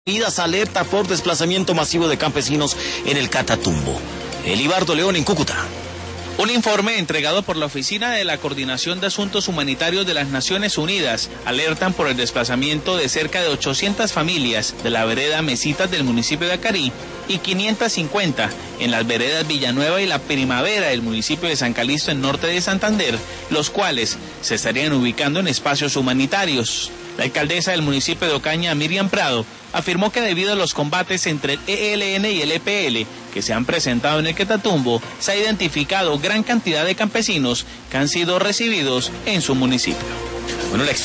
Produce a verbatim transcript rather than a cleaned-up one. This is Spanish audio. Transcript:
Alerta por desplazamiento masivo de campesinos en el Catatumbo. Elibardo León en Cúcuta. Un informe entregado por la Oficina de la Coordinación de Asuntos Humanitarios de las Naciones Unidas alertan por el desplazamiento de cerca de ochocientas familias de la vereda Mesitas del municipio de Acarí y quinientas cincuenta en las veredas Villanueva y La Primavera del municipio de San Calixto en norte de Santander, los cuales se estarían ubicando en espacios humanitarios. La alcaldesa del municipio de Ocaña, Miriam Prado, afirmó que debido a los combates entre el E L N y el E P L que se han presentado en el Catatumbo, se ha identificado gran cantidad de campesinos que han sido recibidos en su municipio. Bueno, la